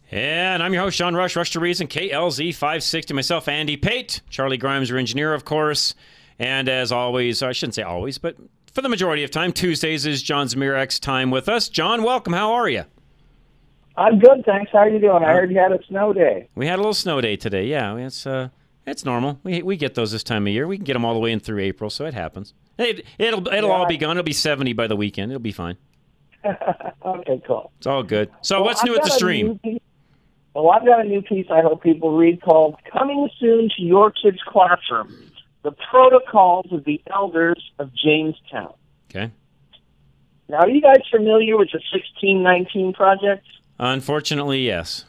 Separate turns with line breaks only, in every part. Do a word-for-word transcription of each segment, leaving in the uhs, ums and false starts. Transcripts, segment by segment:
And I'm your host, Sean Rush, Rush to Reason, K L Z five sixty. Myself, Andy Pate. Charlie Grimes, your engineer, of course. And as always, I shouldn't say always, but for the majority of time, Tuesdays is John Zmirek's time with us. John, welcome. How are you?
I'm good, thanks. How are you doing? I heard you had a snow day.
We had a little snow day today. Yeah, it's uh, it's normal. We we get those this time of year. We can get them all the way in through April, so it happens. It, it'll it'll
Yeah.
all be gone. It'll be seventy by the weekend. It'll be fine.
Okay, cool.
It's all good. So
Well,
what's
I've
new at the
got a
stream?
new piece- Well, I've got a new piece I hope people read called Coming Soon to Your Kids' Classroom, The Protocols of the Elders of Jamestown.
Okay.
Now, are you guys familiar with the sixteen nineteen Project?
Unfortunately, yes.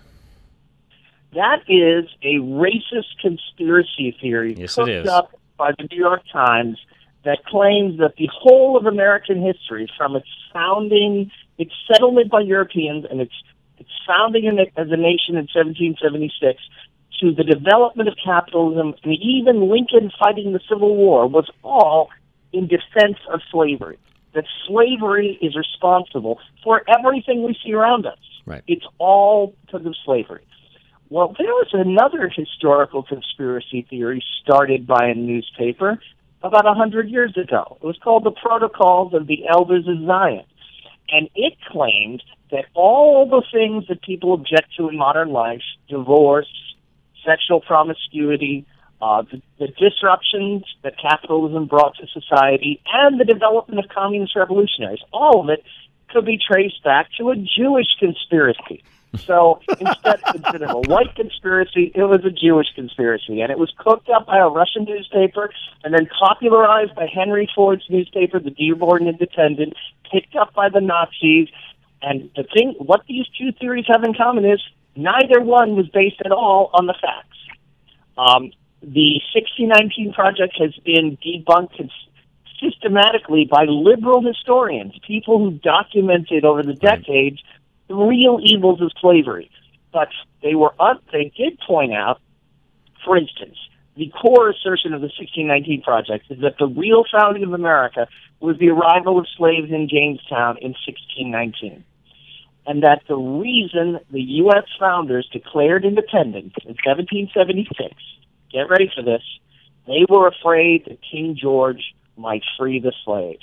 That is a racist conspiracy theory
Yes, it
cooked
is.
up by the New York Times that claims that the whole of American history, from its founding, its settlement by Europeans, and its its founding in the, as a nation in seventeen seventy-six, to the development of capitalism, and even Lincoln fighting the Civil War, was all in defense of slavery. That slavery is responsible for everything we see around us.
Right.
It's all because of slavery. Well, there was another historical conspiracy theory started by a newspaper about a hundred years ago. It was called the Protocols of the Elders of Zion. And it claimed that all the things that people object to in modern life, divorce, sexual promiscuity, uh, the, the disruptions that capitalism brought to society, and the development of communist revolutionaries, all of it could be traced back to a Jewish conspiracy. So instead, instead of a white conspiracy, it was a Jewish conspiracy. And it was cooked up by a Russian newspaper and then popularized by Henry Ford's newspaper, the Dearborn Independent, picked up by the Nazis. And the thing, what these two theories have in common is neither one was based at all on the facts. Um, the sixteen nineteen Project has been debunked systematically by liberal historians, people who documented over the decades the real evils of slavery. But they were un- they did point out, for instance, the core assertion of the sixteen nineteen Project is that the real founding of America was the arrival of slaves in Jamestown in sixteen nineteen. And that the reason the U S founders declared independence in seventeen seventy-six, get ready for this, they were afraid that King George might free the slaves.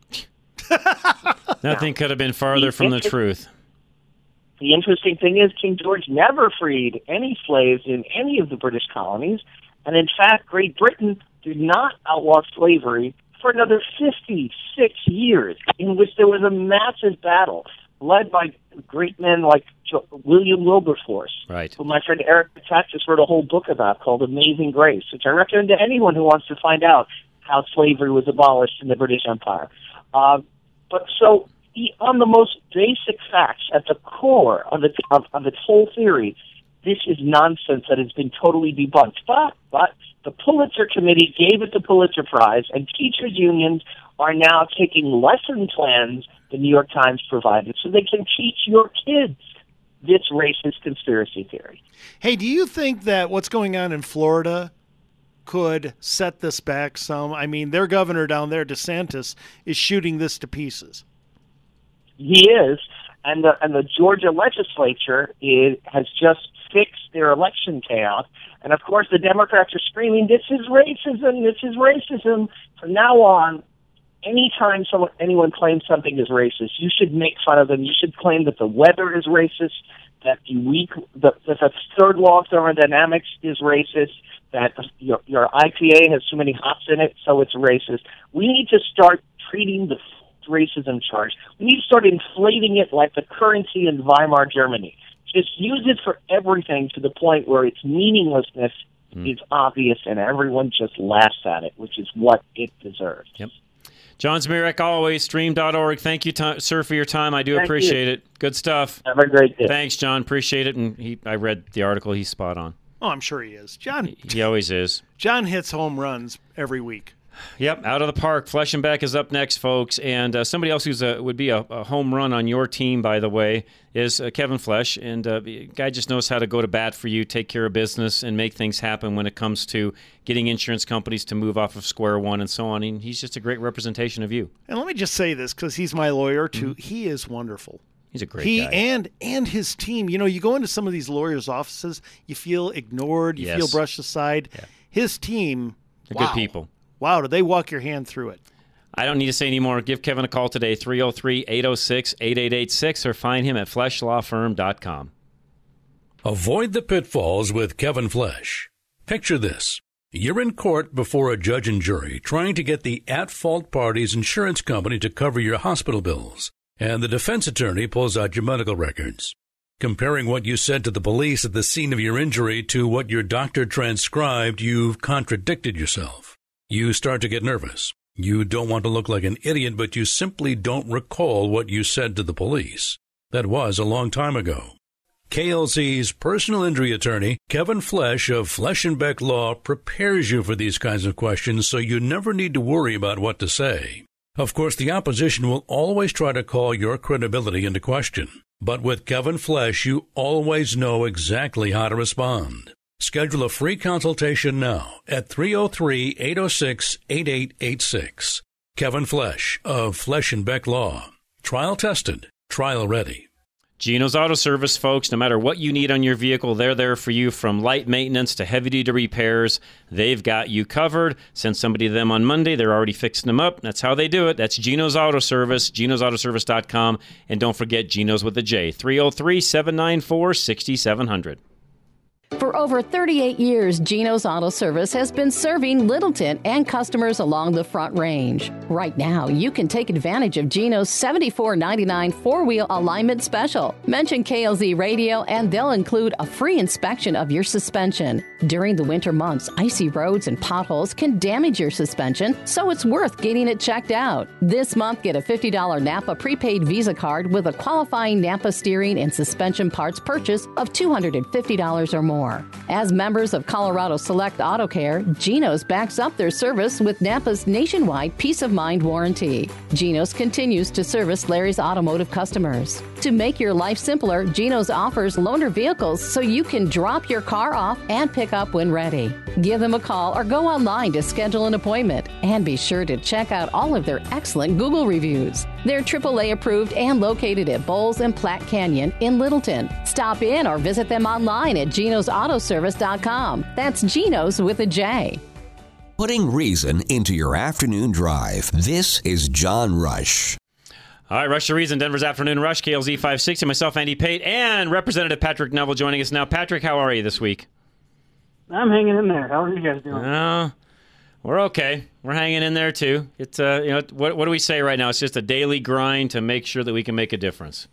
Nothing could have been farther from the truth.
The interesting thing is King George never freed any slaves in any of the British colonies, and in fact, Great Britain did not outlaw slavery for another fifty-six years, in which there was a massive battle led by great men like Jo- William Wilberforce,
Right.
who my friend Eric Tatchis wrote a whole book about called Amazing Grace, which I recommend to anyone who wants to find out how slavery was abolished in the British Empire. Uh, but so, the, on the most basic facts, at the core of its, of, of its whole theory, this is nonsense that has been totally debunked. But, but the Pulitzer Committee gave it the Pulitzer Prize, and teachers' unions are now taking lesson plans the New York Times provided so they can teach your kids this racist conspiracy theory.
Hey, do you think that what's going on in Florida could set this back some? I mean, their governor down there, DeSantis, is shooting this to pieces.
He is, and the, and the Georgia legislature is, has just fixed their election chaos. And of course, the Democrats are screaming, "This is racism! This is racism!" From now on, anytime someone, anyone claims something is racist, you should make fun of them. You should claim that the weather is racist, that the weak, the, that the third law of thermodynamics is racist, that your, your I P A has too many hops in it, so it's racist. We need to start treating the racism charge. We need to start inflating it like the currency in Weimar Germany. Just use it for everything to the point where its meaninglessness mm. is obvious and everyone just laughs at it, which is what it deserves.
Yep. John Zmirek, always, stream dot org. Thank you, t- sir, for your time. I do
Thank
appreciate
you.
it. Good stuff.
Have a great day.
Thanks, John. Appreciate it. And he, I read the article. He's spot on.
Oh, I'm sure he is. John.
He, he always is.
John hits home runs every week.
Yep, out of the park. Flesh and Beck is up next, folks. And uh, somebody else who's a, would be a, a home run on your team, by the way, is uh, Kevin Flesh. And uh, the guy just knows how to go to bat for you, take care of business, and make things happen when it comes to getting insurance companies to move off of square one and so on. And he's just a great representation of you.
And let me just say this, because he's my lawyer, too. Mm-hmm. He is wonderful.
He's a great
he,
guy.
and and his team. You know, you go into some of these lawyers' offices, you feel ignored, you
Yes.
feel brushed aside.
Yeah.
His team,
They're
wow.
good people.
Wow, do they walk your hand through it?
I don't need to say any more. Give Kevin a call today, three oh three, eight oh six, eight eight eight six, or find him at flesh law firm dot com.
Avoid the pitfalls with Kevin Flesh. Picture this. You're in court before a judge and jury trying to get the at-fault party's insurance company to cover your hospital bills, and the defense attorney pulls out your medical records. Comparing what you said to the police at the scene of your injury to what your doctor transcribed, you've contradicted yourself. You start to get nervous. You don't want to look like an idiot, but you simply don't recall what you said to the police. That was a long time ago. K L Z's personal injury attorney, Kevin Flesh of Flesh and Beck Law, prepares you for these kinds of questions so you never need to worry about what to say. Of course, the opposition will always try to call your credibility into question. But with Kevin Flesh, you always know exactly how to respond. Schedule a free consultation now at three oh three, eight oh six, eight eight eight six. Kevin Flesh of Flesh and Beck Law. Trial tested, trial ready.
Gino's Auto Service, folks, no matter what you need on your vehicle, they're there for you from light maintenance to heavy-duty repairs. They've got you covered. Send somebody to them on Monday. They're already fixing them up. That's how they do it. That's Gino's Auto Service, genos auto service dot com. And don't forget Gino's with a J, three oh three, seven nine four, six seven zero zero.
For over thirty-eight years, Gino's Auto Service has been serving Littleton and customers along the Front Range. Right now, you can take advantage of Gino's seventy-four ninety-nine four-wheel alignment special. Mention K L Z Radio and they'll include a free inspection of your suspension. During the winter months, icy roads and potholes can damage your suspension, so it's worth getting it checked out. This month, get a fifty dollars Napa prepaid Visa card with a qualifying Napa steering and suspension parts purchase of two hundred fifty dollars or more. As members of Colorado Select Auto Care, Gino's backs up their service with Napa's nationwide peace of mind warranty. Gino's continues to service Larry's automotive customers. To make your life simpler, Gino's offers loaner vehicles so you can drop your car off and pick up when ready. Give them a call or go online to schedule an appointment. And be sure to check out all of their excellent Google reviews. They're triple A approved and located at Bowles and Platte Canyon in Littleton. Stop in or visit them online at genos auto service dot com. That's Gino's with a J.
Putting reason into your afternoon drive. This is John Rush.
All right, Rush to Reason, Denver's Afternoon Rush, K L Z five sixty, myself, Andy Pate, and Representative Patrick Neville joining us now. Patrick, how are you this week?
I'm hanging in there. How are you guys doing?
Uh, we're okay. We're hanging in there, too. It's uh, you know, what, what do we say right now? It's just a daily grind to make sure that we can make a difference.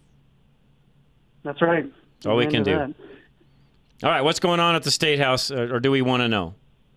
That's right.
That's all we
Amen
can
to
do.
that.
All right, what's going on at the State House, or, or do we want to know?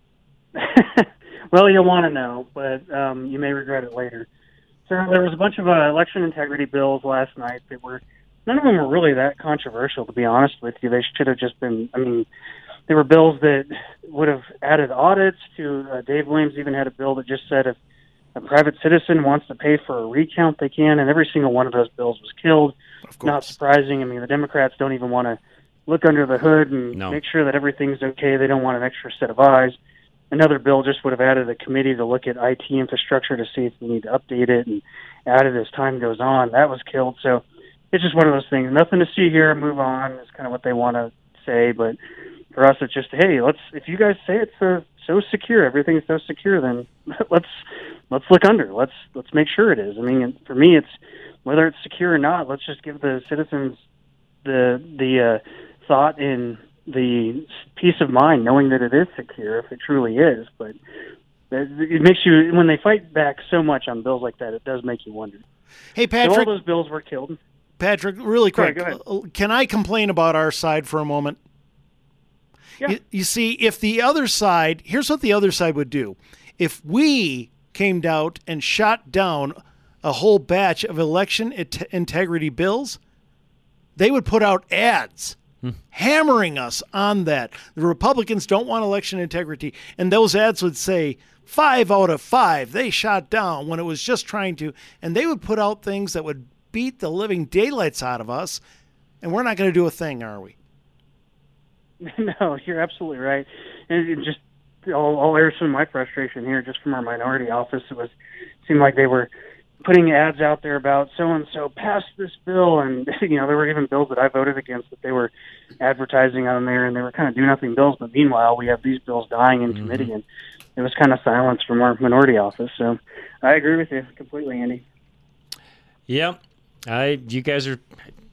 Well, you'll want to know, but um, you may regret it later. So there was a bunch of uh, election integrity bills last night that were, none of them were really that controversial, to be honest with you. They should have just been, I mean, there were bills that would have added audits to, uh, Dave Williams even had a bill that just said if a private citizen wants to pay for a recount, they can, and every single one of those bills was killed. Not surprising. I mean, the Democrats don't even want to look under the hood and
No.
make sure that everything's okay. They don't want an extra set of eyes. Another bill just would have added a committee to look at I T infrastructure to see if we need to update it and add it as time goes on. That was killed. So it's just one of those things. Nothing to see here. Move on is kind of what they want to say. But for us, it's just, hey, let's. If you guys say it's so, so secure, everything's so secure, then let's let's look under. Let's let's make sure it is. I mean, for me, it's whether it's secure or not. Let's just give the citizens the the uh, thought and the peace of mind knowing that it is secure if it truly is. But it makes you, when they fight back so much on bills like that, it does make you wonder.
Hey,
So
Patrick.
all those bills were killed.
Patrick, really
Sorry,
quick.
go ahead.
Can I complain about our side for a moment?
Yeah.
You, you see, if the other side, here's what the other side would do. If we came out and shot down a whole batch of election it- integrity bills, they would put out ads hammering us on that. The Republicans don't want election integrity, and those ads would say, five out of five, they shot down when it was just trying to, and they would put out things that would beat the living daylights out of us, and we're not going to do a thing, are we?
No, you're absolutely right. And it just, I'll, I'll air some of my frustration here just from our minority office. It was seemed like they were putting ads out there about so-and-so passed this bill, and, you know, there were even bills that I voted against that they were advertising on there, and they were kind of do-nothing bills, but meanwhile, we have these bills dying in mm-hmm. committee, and it was kind of silence from our minority office. So I agree with you completely, Andy.
Yep. I, you guys are,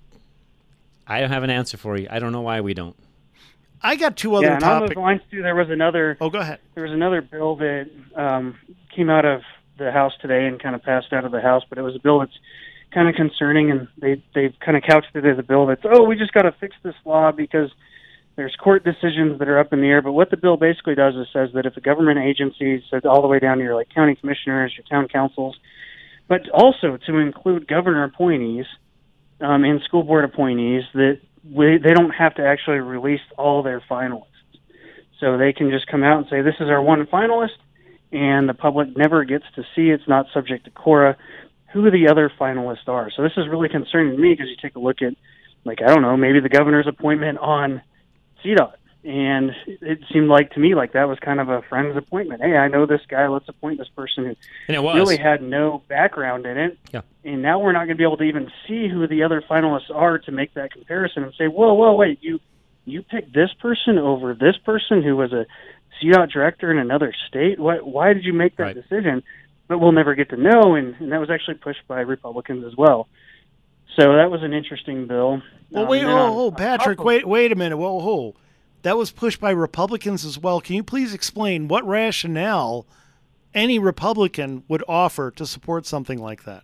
I don't have an answer for you. I don't know why we don't.
I got two other
yeah, and
topics.
On those lines, too, there was another,
oh, go ahead.
There was another bill that um, came out of the House today and kind of passed out of the House, but it was a bill that's kind of concerning, and they they've kind of couched it as a bill that's, oh, we just got to fix this law because there's court decisions that are up in the air. But what the bill basically does is says that if a government agency, so all the way down to your like county commissioners, your town councils, but also to include governor appointees um, and school board appointees, that we, they don't have to actually release all their finalists. So they can just come out and say, this is our one finalist, and the public never gets to see, it's not subject to Cora, who the other finalists are. So this is really concerning to me because you take a look at, like, I don't know, maybe the governor's appointment on C DOT. And it seemed like to me like that was kind of a friend's appointment. Hey, I know this guy, let's appoint this person who
and it was.
really had no background in it.
Yeah.
And now we're not going to be able to even see who the other finalists are to make that comparison and say, whoa, whoa, wait, you you picked this person over this person who was a C DOT director in another state? Why, why did you make that
right.
decision? But we'll never get to know, and, and that was actually pushed by Republicans as well. So that was an interesting bill.
Well,
um,
wait, oh,
on,
oh, Patrick,
of,
wait, wait a minute. Whoa, whoa. That was pushed by Republicans as well. Can you please explain what rationale any Republican would offer to support something like that?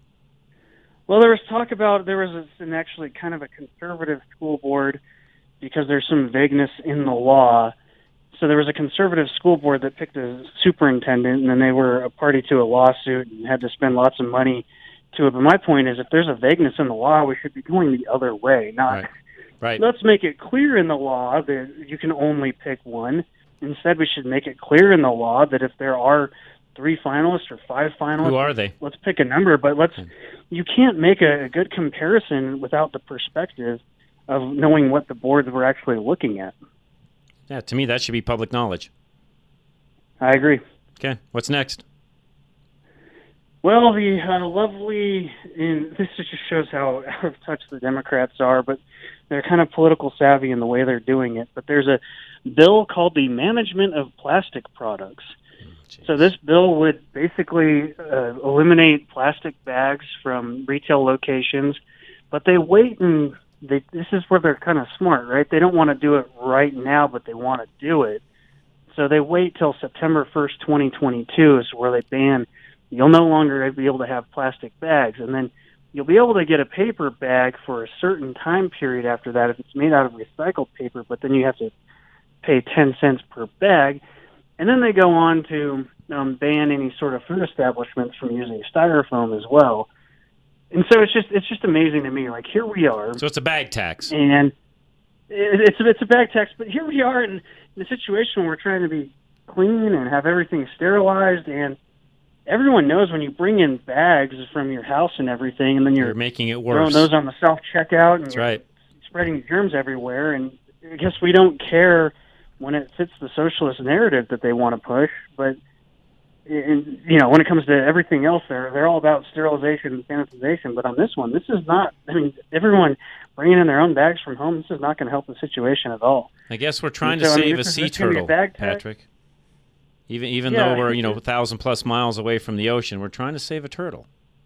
Well, there was talk about, there was an actually kind of a conservative school board because there's some vagueness in the law. So there was a conservative school board that picked a superintendent, and then they were a party to a lawsuit and had to spend lots of money to it. But my point is, if there's a vagueness in the law, we should be going the other way. Not
right. Right.
Let's make it clear in the law that you can only pick one. Instead, we should make it clear in the law that if there are three finalists or five finalists,
who are they?
Let's pick a number. But let's you can't make a, a good comparison without the perspective of knowing what the boards were actually looking at.
Yeah, to me, that should be public knowledge.
I agree.
Okay, what's next?
Well, the uh, lovely, and this just shows how out of touch the Democrats are, but they're kind of political savvy in the way they're doing it. But there's a bill called the Management of Plastic Products. Oh, so this bill would basically uh, eliminate plastic bags from retail locations, but they wait and They, this is where they're kind of smart, right? They don't want to do it right now, but they want to do it. So they wait till September first, twenty twenty-two is where they ban, you'll no longer be able to have plastic bags. And then you'll be able to get a paper bag for a certain time period after that if it's made out of recycled paper, but then you have to pay ten cents per bag. And then they go on to um, ban any sort of food establishments from using styrofoam as well. And so it's just it's just amazing to me. Like, here we are.
So it's a bag tax.
And it, it's, a, it's a bag tax, but here we are in, in a situation where we're trying to be clean and have everything sterilized. And everyone knows when you bring in bags from your house and everything, and then you're,
you're making it worse.
Throwing those on the self-checkout. And
That's right.
Spreading germs everywhere. And I guess we don't care when it fits the socialist narrative that they want to push, but... And, you know, when it comes to everything else, they're they're all about sterilization and sanitization. But on this one, this is not. I mean, everyone bringing in their own bags from home. This is not going to help the situation at all.
I guess we're trying
so,
to
I mean,
save
this
a
is,
sea
this gonna be
turtle,
a bag tax.
Patrick. Even even
Yeah,
though we're you know a
it's-
thousand plus miles away from the ocean, we're trying to save a turtle.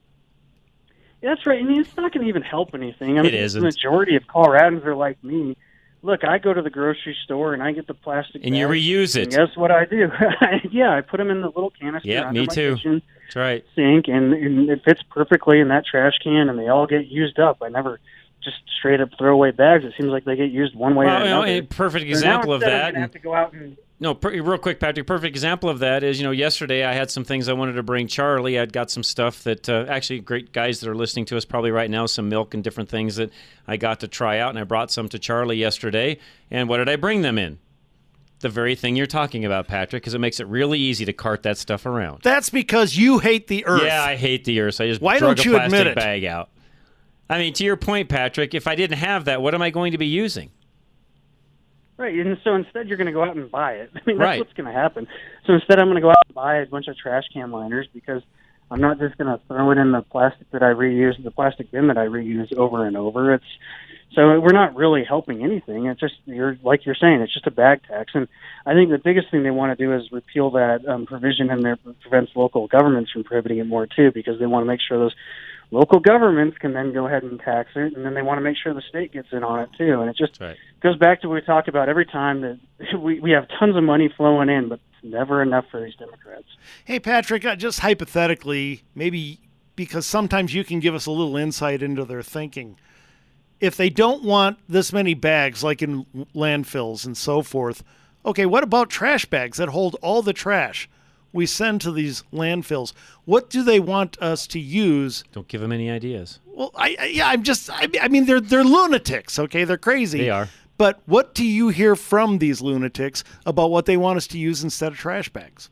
Yeah, that's right. I mean, it's not going to even help anything. I mean,
It isn't.
The majority of Coloradans are like me. Look, I go to the grocery store and I get the plastic
And you
bags,
reuse
and
it.
guess what I do? yeah, I put them in the little canister
Yeah,
under
me
my
too.
kitchen
That's right.
sink, and, and it fits perfectly in that trash can, and they all get used up. I never just straight up throw away bags. It seems like they get used one way
Well,
or
you know,
another.
a perfect
So
example
now
of
instead I'm
that.
gonna have to go out and
No, per, real quick, Patrick. Perfect example of that is, you know, yesterday I had some things I wanted to bring Charlie. I'd got some stuff that uh, actually great guys that are listening to us probably right now, some milk and different things that I got to try out, and I brought some to Charlie yesterday. And what did I bring them in? The very thing you're talking about, Patrick, because it makes it really easy to cart that stuff around.
That's because you hate the earth.
Yeah, I hate the earth. So I just
Why
drug
don't
a
you
plastic
admit it?
bag out. I mean, to your point, Patrick, if I didn't have that, what am I going to be using?
right, and so instead you're going to go out and buy it. I mean, that's
Right.
what's going to happen. So instead, I'm going to go out and buy a bunch of trash can liners because I'm not just going to throw it in the plastic that I reuse, the plastic bin that I reuse over and over. It's so we're not really helping anything. It's just you're like you're saying, it's just a bag tax. And I think the biggest thing they want to do is repeal that um, provision in there that prevents local governments from prohibiting it more too, because they want to make sure those local governments can then go ahead and tax it, and then they want to make sure the state gets in on it too. And it just
right.
goes back to what we talk about every time, that we, we have tons of money flowing in, but it's never enough for these Democrats.
Hey, Patrick, uh, just hypothetically, maybe because sometimes you can give us a little insight into their thinking. If they don't want this many bags, like in landfills and so forth, okay, what about trash bags that hold all the trash we send to these landfills? What do they want us to use?
Don't give them any ideas.
Well, I, I yeah, I'm just, I, I mean, they're they're lunatics, okay? They're crazy.
They are.
But what do you hear from these lunatics about what they want us to use instead of trash bags?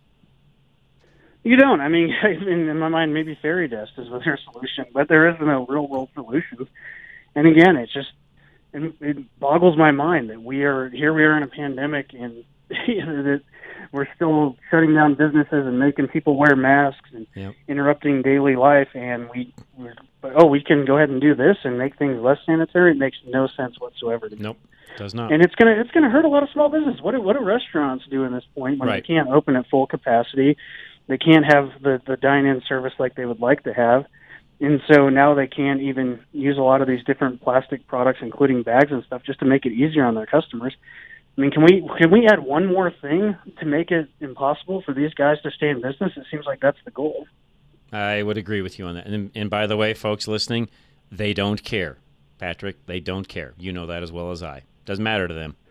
You don't. I mean, in my mind, maybe fairy dust is their solution, but there is no real-world solution. And again, it just it, it boggles my mind that we are here. We are in a pandemic, and you know, that we're still shutting down businesses and making people wear masks and
yep.
interrupting daily life. And we, we're, oh, we can go ahead and do this and make things less sanitary. It makes no sense whatsoever to me.
Nope, does not.
And it's gonna it's gonna hurt a lot of small business. What do, what do restaurants do in this point when
right.
they can't open at full capacity? They can't have the the dine-in service like they would like to have. And so now they can't even use a lot of these different plastic products, including bags and stuff, just to make it easier on their customers. I mean, can we can we add one more thing to make it impossible for these guys to stay in business? It seems like that's the goal.
I would agree with you on that. And, and by the way, folks listening, they don't care. Patrick, they don't care. You know that as well as I. Doesn't matter to them.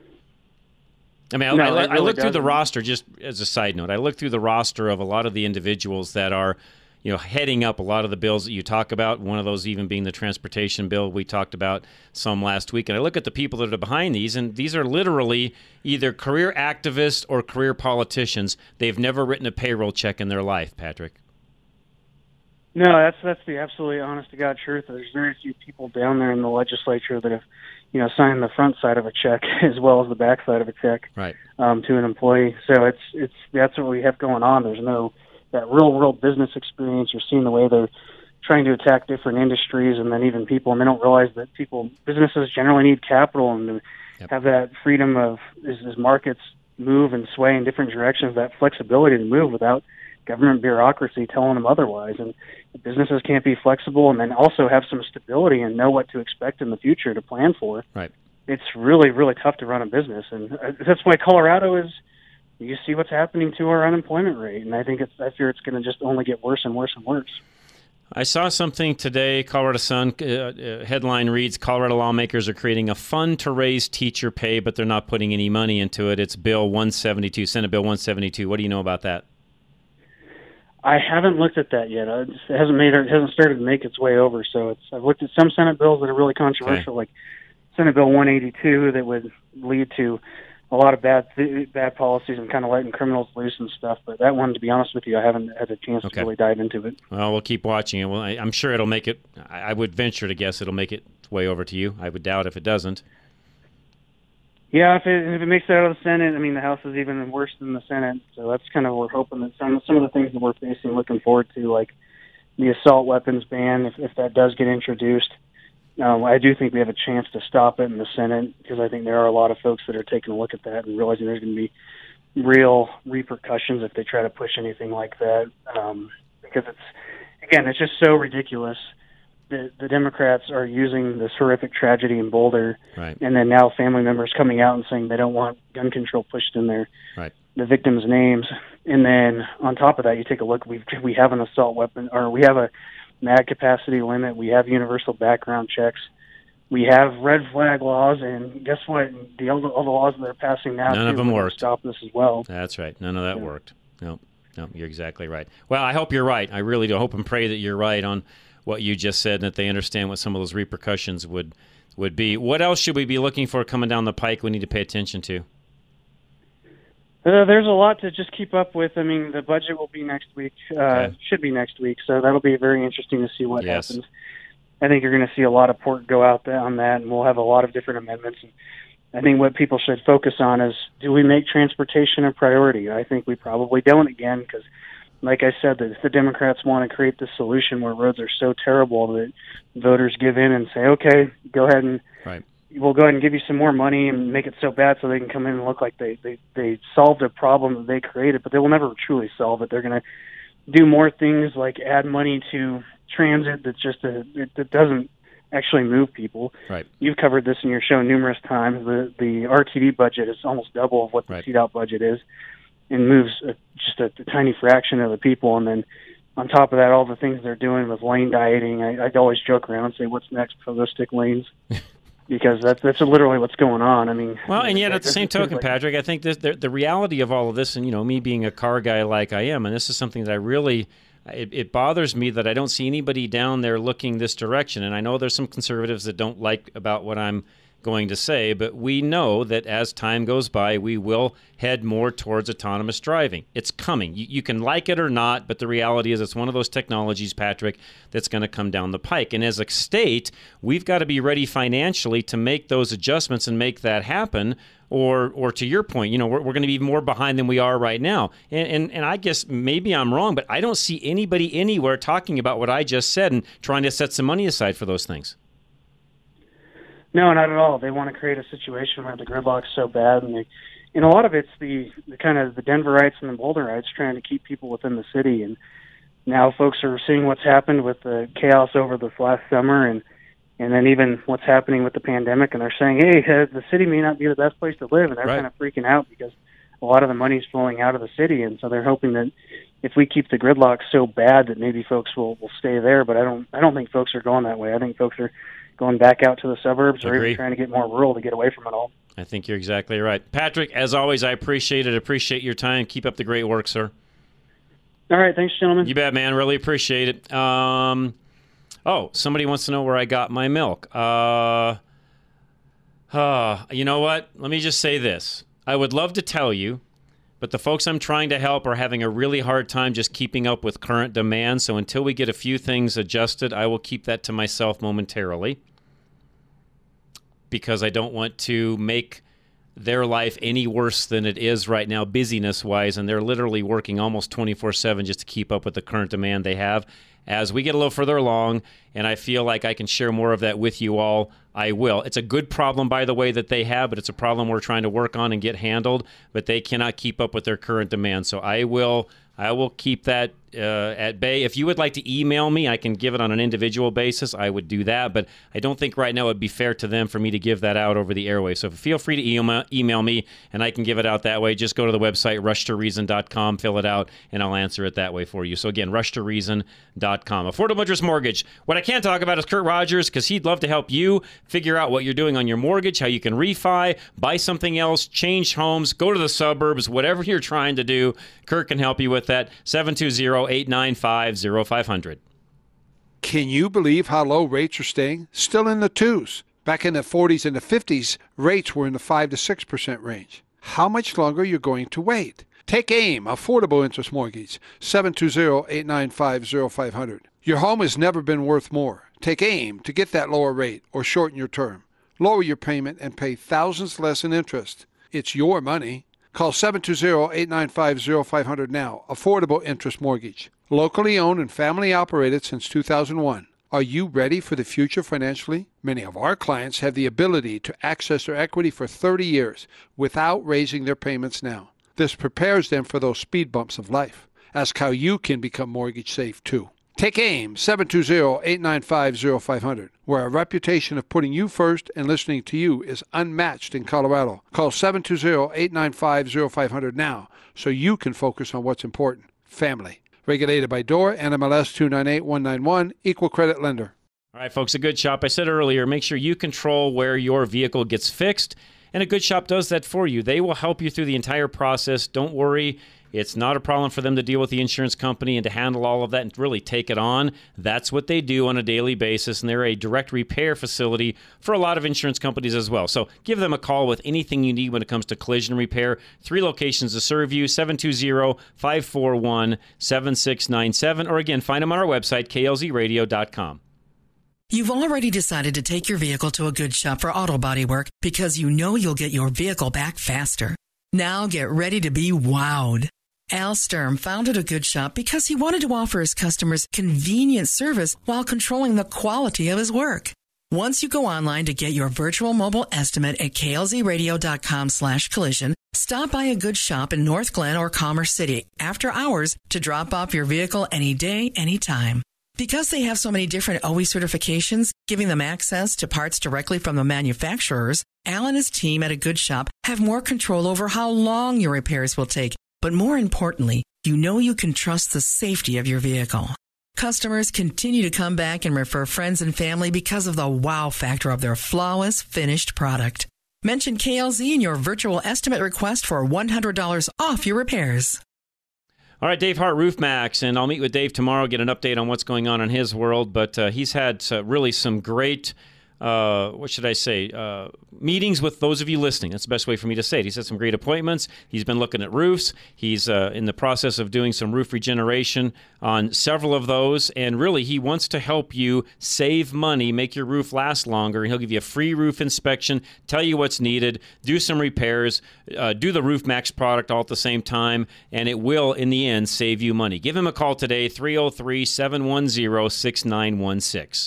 I mean,
no,
I, I,
really
I look through the
doesn't.
roster, just as a side note, I look through the roster of a lot of the individuals that are, you know, heading up a lot of the bills that you talk about, one of those even being the transportation bill we talked about some last week. And I look at the people that are behind these, and these are literally either career activists or career politicians. They've never written a payroll check in their life, Patrick.
No, that's that's the absolutely honest-to-God truth. There's very few people down there in the legislature that have, you know, signed the front side of a check as well as the back side of a check
right.
um, to an employee. So it's it's that's what we have going on. There's no that real-world business experience. You're seeing the way they're trying to attack different industries, and then even people, and they don't realize that people, businesses generally need capital, and to
yep.
have that freedom of, as, as markets move and sway in different directions, that flexibility to move without government bureaucracy telling them otherwise. And businesses can't be flexible and then also have some stability and know what to expect in the future to plan for.
Right.
It's really, really tough to run a business. And that's why Colorado is, you see what's happening to our unemployment rate. And I think it's, I fear it's going to just only get worse and worse and worse.
I saw something today, Colorado Sun, uh, uh, headline reads, Colorado lawmakers are creating a fund to raise teacher pay, but they're not putting any money into it. It's Bill one seventy-two, Senate Bill one seventy-two. What do you know about that?
I haven't looked at that yet. It hasn't made it hasn't started to make its way over. So it's I've looked at some Senate bills that are really controversial, okay. like Senate Bill one eighty-two, that would lead to a lot of bad bad policies and kind of letting criminals loose and stuff. But that one, to be honest with you, I haven't had a chance
okay.
to really dive into it.
Well, we'll keep watching it. Well, I, I'm sure it'll make it. I, I would venture to guess it'll make its way over to you. I would doubt if it doesn't.
Yeah, if it, if it makes it out of the Senate, I mean, the House is even worse than the Senate. So that's kind of, we're hoping that some, some of the things that we're facing, looking forward to, like the assault weapons ban, if, if that does get introduced, um, I do think we have a chance to stop it in the Senate, because I think there are a lot of folks that are taking a look at that and realizing there's going to be real repercussions if they try to push anything like that. Um, because it's, again, it's just so ridiculous. The, the Democrats are using this horrific tragedy in Boulder,
right.
and then now family members coming out and saying they don't want gun control pushed in their
right.
the victims' names. And then on top of that, you take a look. We we have an assault weapon, or we have a mag capacity limit. We have universal background checks. We have red flag laws, and guess what? The all the, all the laws that they're passing now,
none
too,
of them worked.
Stop this as well.
That's right. None of that
yeah.
worked. No, no, you're exactly right. Well, I hope you're right. I really do hope and pray that you're right on what you just said, and that they understand what some of those repercussions would would be. What else should we be looking for coming down the pike we need to pay attention to?
Uh, there's a lot to just keep up with. I mean, the budget will be next week, uh,
okay.
should be next week, so that'll be very interesting to see what
yes.
happens. I think you're going to see a lot of pork go out there on that, and we'll have a lot of different amendments. And I think what people should focus on is, do we make transportation a priority? I think we probably don't again, because like I said, that if the Democrats want to create this solution where roads are so terrible that voters give in and say, okay, go ahead and
right.
we'll go ahead and give you some more money and make it so bad so they can come in and look like they, they, they solved a problem that they created, but they will never truly solve it. They're going to do more things like add money to transit that's just a, it, it doesn't actually move people.
Right.
You've covered this in your show numerous times. The the R T D budget is almost double of what the
right.
C DOT budget is, and moves a, just a, a tiny fraction of the people. And then on top of that, all the things they're doing with lane dieting. I, I'd always joke around and say, "What's next for those stick lanes?" Because that's that's literally what's going on. I mean,
well, and yet at the same token, Patrick, I think this, the the reality of all of this, and you know, me being a car guy like I am, and this is something that I really. It, it bothers me that I don't see anybody down there looking this direction. And I know there's some conservatives that don't like about what I'm going to say, but we know that as time goes by, we will head more towards autonomous driving. It's coming. You, you can like it or not, but the reality is it's one of those technologies, Patrick, that's going to come down the pike. And as a state, we've got to be ready financially to make those adjustments and make that happen. Or, or to your point, you know, we're, we're going to be more behind than we are right now. And, and and I guess maybe I'm wrong, but I don't see anybody anywhere talking about what I just said and trying to set some money aside for those things.
No, not at all. They want to create a situation where the gridlock's so bad, and they, and a lot of it's the, the kind of the Denverites and the Boulderites trying to keep people within the city. And now folks are seeing what's happened with the chaos over this last summer, and And then even what's happening with the pandemic, and they're saying, hey, uh, the city may not be the best place to live, and they're
right.
kind of freaking out because a lot of the money is flowing out of the city, and so they're hoping that if we keep the gridlock so bad that maybe folks will, will stay there, but I don't I don't think folks are going that way. I think folks are going back out to the suburbs or
Agree.
even trying to get more rural to get away from it all.
I think you're exactly right. Patrick, as always, I appreciate it. Appreciate your time. Keep up the great work, sir.
All right, thanks, gentlemen.
You bet, man. Really appreciate it. Um... Oh, somebody wants to know where I got my milk. Uh, uh, you know what? Let me just say this. I would love to tell you, but the folks I'm trying to help are having a really hard time just keeping up with current demand. So until we get a few things adjusted, I will keep that to myself momentarily because I don't want to make their life any worse than it is right now, busyness-wise, and they're literally working almost twenty-four seven just to keep up with the current demand they have. As we get a little further along, and I feel like I can share more of that with you all, I will. It's a good problem, by the way, that they have, but it's a problem we're trying to work on and get handled, but they cannot keep up with their current demand. So I will I will keep that uh, at bay. If you would like to email me, I can give it on an individual basis. I would do that, but I don't think right now it would be fair to them for me to give that out over the airwaves. So feel free to email, email me, and I can give it out that way. Just go to the website, rush to reason dot com, fill it out, and I'll answer it that way for you. So again, rush to reason dot com. Affordable Interest Mortgage. What I can't talk about is Kurt Rogers, because he'd love to help you figure out what you're doing on your mortgage, how you can refi, buy something else, change homes, go to the suburbs, whatever you're trying to do. Kurt can help you with that. seven two zero, eight nine five, zero five zero zero.
Can you believe how low rates are staying? Still in the twos. Back in the forties and the fifties, rates were in the five to six percent range. How much longer are you going to wait? Take AIM, Affordable Interest Mortgage, seven two zero, eight nine five, zero five zero zero. Your home has never been worth more. Take AIM to get that lower rate or shorten your term. Lower your payment and pay thousands less in interest. It's your money. Call seven two zero, eight nine five, zero five zero zero now. Affordable Interest Mortgage. Locally owned and family operated since two thousand one. Are you ready for the future financially? Many of our clients have the ability to access their equity for thirty years without raising their payments now. This prepares them for those speed bumps of life. Ask how you can become mortgage safe too. Take AIM, seven two zero, eight nine five, zero five zero zero, where our reputation of putting you first and listening to you is unmatched in Colorado. Call seven two zero, eight nine five, zero five zero zero now so you can focus on what's important, family. Regulated by D O R, N M L S two nine eight one nine one, Equal Credit Lender.
All right, folks, a good shop. I said earlier, make sure you control where your vehicle gets fixed, and a good shop does that for you. They will help you through the entire process. Don't worry. It's not a problem for them to deal with the insurance company and to handle all of that and really take it on. That's what they do on a daily basis, and they're a direct repair facility for a lot of insurance companies as well. So give them a call with anything you need when it comes to collision repair. Three locations to serve you, seven two zero, five four one, seven six nine seven, or again, find them on our website, K L Z radio dot com.
You've already decided to take your vehicle to a good shop for auto body work because you know you'll get your vehicle back faster. Now get ready to be wowed. Al Sturm founded A Good Shop because he wanted to offer his customers convenient service while controlling the quality of his work. Once you go online to get your virtual mobile estimate at klzradio.com slash collision, stop by A Good Shop in North Glen or Commerce City after hours to drop off your vehicle any day, anytime. Because they have so many different O E certifications, giving them access to parts directly from the manufacturers, Al and his team at A Good Shop have more control over how long your repairs will take. But more importantly, you know you can trust the safety of your vehicle. Customers continue to come back and refer friends and family because of the wow factor of their flawless finished product. Mention K L Z in your virtual estimate request for one hundred dollars off your repairs.
All right, Dave Hart, Roof Max, and I'll meet with Dave tomorrow, get an update on what's going on in his world, but uh, he's had uh, really some great Uh, what should I say, uh, meetings with those of you listening. That's the best way for me to say it. He's had some great appointments. He's been looking at roofs. He's uh, in the process of doing some roof regeneration on several of those, and really he wants to help you save money, make your roof last longer, and he'll give you a free roof inspection, tell you what's needed, do some repairs, uh, do the Roof Max product all at the same time, and it will, in the end, save you money. Give him a call today, three oh three, seven one zero, six nine one six.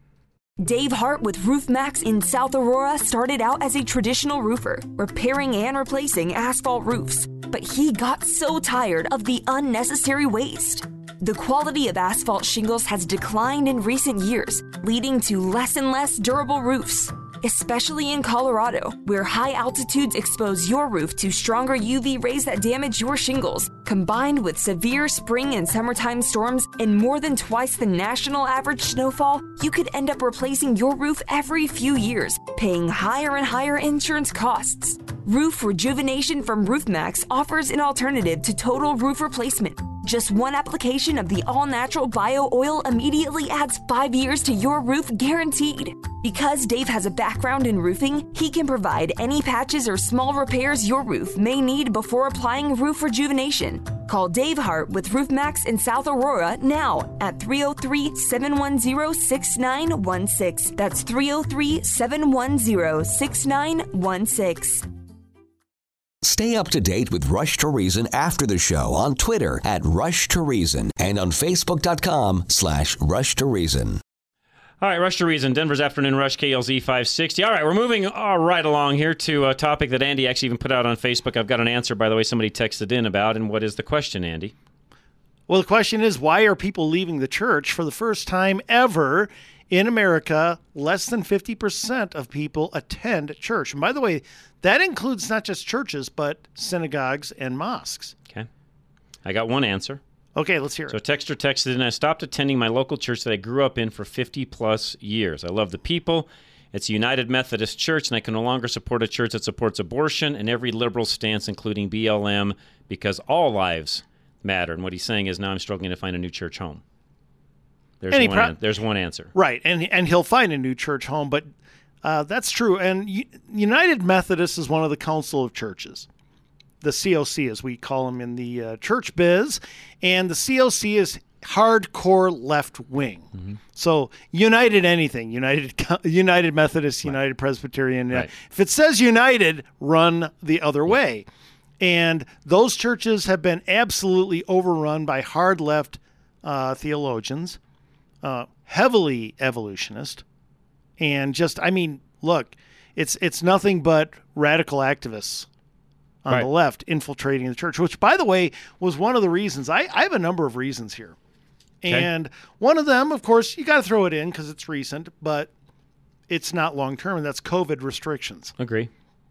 Dave Hart with Roof Max in South Aurora started out as a traditional roofer, repairing and replacing asphalt roofs. But he got so tired of the unnecessary waste. The quality of asphalt shingles has declined in recent years, leading to less and less durable roofs. Especially in Colorado, where high altitudes expose your roof to stronger U V rays that damage your shingles, combined with severe spring and summertime storms and more than twice the national average snowfall, you could end up replacing your roof every few years, paying higher and higher insurance costs. Roof Rejuvenation from Roof Max offers an alternative to total roof replacement. Just one application of the all-natural bio oil immediately adds five years to your roof guaranteed. Because Dave has a background in roofing, he can provide any patches or small repairs your roof may need before applying Roof Rejuvenation. Call Dave Hart with Roof Max in South Aurora now at three oh three, seven one zero, six nine one six. That's three oh three, seven one zero, six nine one six.
Stay up to date with Rush to Reason after the show on Twitter at Rush to Reason and on Facebook.com slash Rush to Reason.
All right, Rush to Reason, Denver's Afternoon Rush, K L Z five sixty. All right, we're moving all right along here to a topic that Andy actually even put out on Facebook. I've got an answer, by the way, somebody texted in about. And what is the question, Andy?
Well, the question is, why are people leaving the church? For the first time ever in America, less than fifty percent of people attend church. And by the way, that includes not just churches, but synagogues and mosques.
Okay. I got one answer.
Okay, let's hear it.
So texter texted in, I stopped attending my local church that I grew up in for fifty plus years. I love the people. It's a United Methodist Church, and I can no longer support a church that supports abortion and every liberal stance, including B L M, because all lives matter. And what he's saying is now I'm struggling to find a new church home. There's, one, pro- an- there's one answer.
Right, and and he'll find a new church home, but uh, that's true. And U- United Methodist is one of the Council of Churches. The C O C, as we call them in the uh, church biz, and the C O C is hardcore left wing. Mm-hmm. So United anything, United United Methodist, right. United Presbyterian. Right. Uh, if it says United, run the other yeah. way. And those churches have been absolutely overrun by hard left uh, theologians, uh, heavily evolutionist, and just, I mean, look, it's it's nothing but radical activists on right. the left infiltrating the church, which, by the way, was one of the reasons. I, I have a number of reasons here. Okay. And one of them, of course, you got to throw it in because it's recent, but it's not long-term, and that's COVID restrictions.
Agree.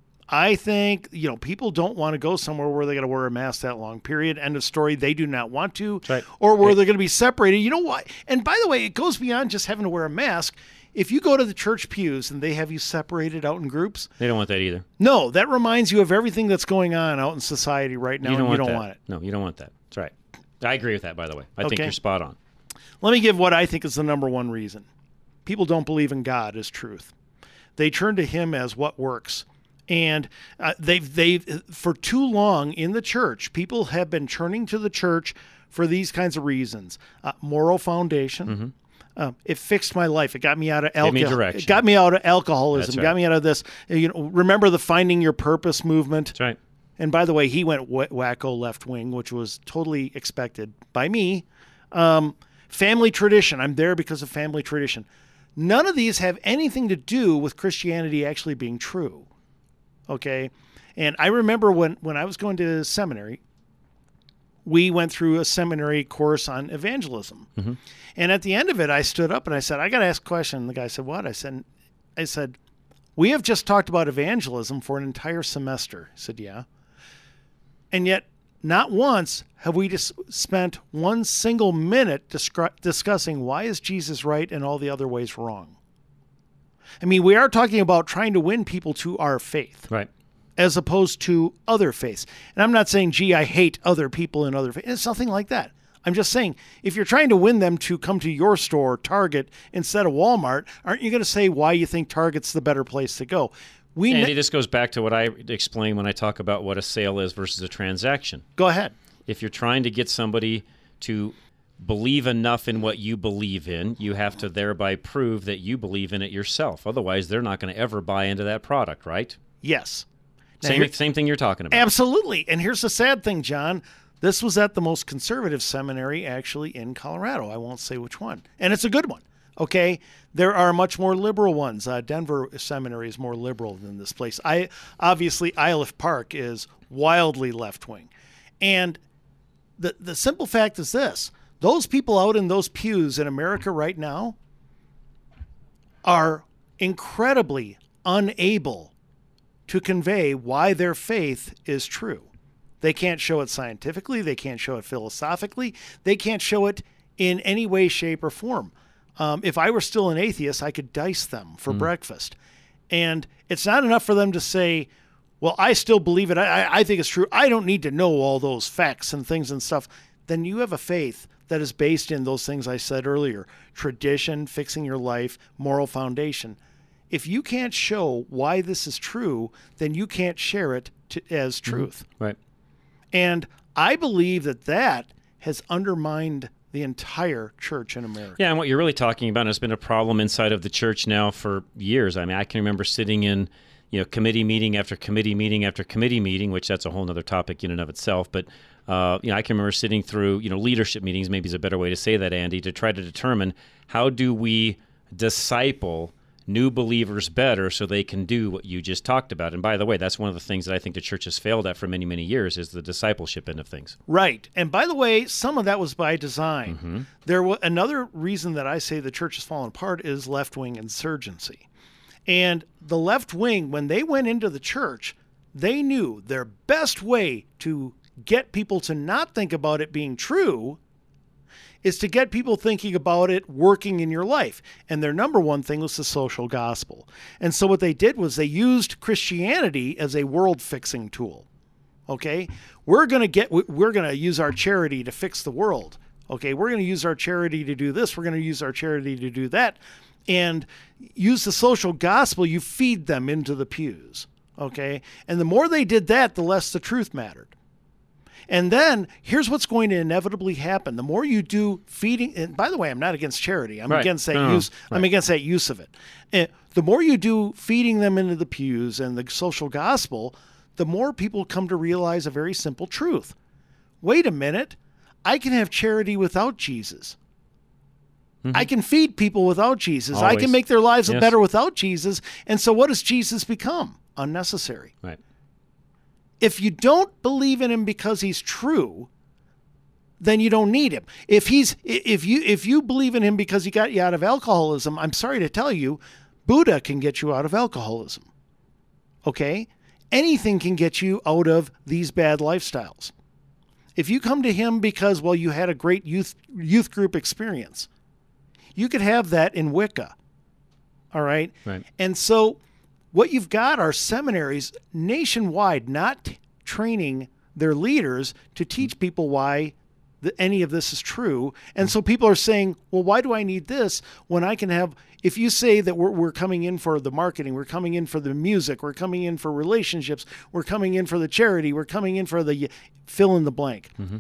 I think, you know, people don't want to go somewhere where they got to wear a mask that long, period. End of story. They do not want to.
Right.
Or where
right.
they're going to be separated. You know what? And by the way, it goes beyond just having to wear a mask. If you go to the church pews and they have you separated out in groups.
They don't want that either.
No, that reminds you of everything that's going on out in society right now.
You don't,
and
want,
you don't
that.
want it.
No, you don't want that. That's right. I agree with that, by the way. I
okay.
think you're spot on.
Let me give what I think is the number one reason. People don't believe in God as truth. They turn to him as what works. And uh, they've, they've, for too long in the church, people have been turning to the church for these kinds of reasons. Uh, moral foundation. Mm-hmm. Uh, it fixed my life. It got me out of alcohol. It got me out of alcoholism.
Right.
Got me out of this. You know, remember the Finding Your Purpose movement?
That's right.
And by the way, he went wh- wacko left wing, which was totally expected by me. Um, family tradition. I'm there because of family tradition. None of these have anything to do with Christianity actually being true. Okay? And I remember when, when I was going to seminary, we went through a seminary course on evangelism. Mm-hmm. And at the end of it, I stood up and I said, I got to ask a question. And the guy said, what? I said, I said, we have just talked about evangelism for an entire semester. I said, yeah. And yet, not once have we just spent one single minute discri- discussing why is Jesus right and all the other ways wrong. I mean, we are talking about trying to win people to our faith.
Right.
As opposed to other faiths. And I'm not saying, gee, I hate other people in other faiths. It's nothing like that. I'm just saying, if you're trying to win them to come to your store, Target, instead of Walmart, aren't you going to say why you think Target's the better place to go? We
Andy,
ne-
this goes back to what I explain when I talk about what a sale is versus a transaction.
Go ahead.
If you're trying to get somebody to believe enough in what you believe in, you have to thereby prove that you believe in it yourself. Otherwise, they're not going to ever buy into that product, right?
Yes.
Same, here, same thing you're talking about.
Absolutely. And here's the sad thing, John. This was at the most conservative seminary actually in Colorado. I won't say which one. And it's a good one. Okay? There are much more liberal ones. Uh, Denver Seminary is more liberal than this place. I Obviously, Iliff Park is wildly left-wing. And the, the simple fact is this. Those people out in those pews in America right now are incredibly unable to convey why their faith is true. They can't show it scientifically. They can't show it philosophically. They can't show it in any way, shape, or form. Um, if I were still an atheist, I could dice them for mm. breakfast. And it's not enough for them to say, well, I still believe it. I, I think it's true. I don't need to know all those facts and things and stuff. Then you have a faith that is based in those things I said earlier, tradition, fixing your life, moral foundation. If you can't show why this is true, then you can't share it to, as truth.
Mm-hmm. Right.
And I believe that that has undermined the entire church in America.
Yeah, and what you're really talking about has been a problem inside of the church now for years. I mean, I can remember sitting in, you know, committee meeting after committee meeting after committee meeting, which that's a whole other topic in and of itself. But, uh, you know, I can remember sitting through, you know, leadership meetings, maybe is a better way to say that, Andy, to try to determine how do we disciple new believers better so they can do what you just talked about. And by the way, that's one of the things that I think the church has failed at for many, many years is the discipleship end of things.
Right. And by the way, some of that was by design. Mm-hmm. There was another reason that I say the church has fallen apart is left-wing insurgency. And the left wing, when they went into the church, they knew their best way to get people to not think about it being true is to get people thinking about it working in your life. And their number one thing was the social gospel. And so what they did was they used Christianity as a world-fixing tool. Okay? We're going to get we're going to use our charity to fix the world. Okay? We're going to use our charity to do this. We're going to use our charity to do that. And use the social gospel, you feed them into the pews. Okay? And the more they did that, the less the truth mattered. And then here's what's going to inevitably happen. The more you do feeding, and by the way, I'm not against charity. I'm
right.
against that
no,
use.
no, right.
I'm against that use of it. And the more you do feeding them into the pews and the social gospel, the more people come to realize a very simple truth. Wait a minute. I can have charity without Jesus. Mm-hmm. I can feed people without Jesus.
Always.
I can make their lives
yes.
better without Jesus. And so what does Jesus become? Unnecessary.
Right.
If you don't believe in him because he's true, then you don't need him. If he's if you if you believe in him because he got you out of alcoholism, I'm sorry to tell you, Buddha can get you out of alcoholism. Okay? Anything can get you out of these bad lifestyles. If you come to him because, well, you had a great youth youth group experience, you could have that in Wicca. All right?
Right.
And so what you've got are seminaries nationwide not t- training their leaders to teach people why the, any of this is true. And so people are saying, well, why do I need this when I can have, if you say that we're, we're coming in for the marketing, we're coming in for the music, we're coming in for relationships, we're coming in for the charity, we're coming in for the fill in the blank. Mm-hmm.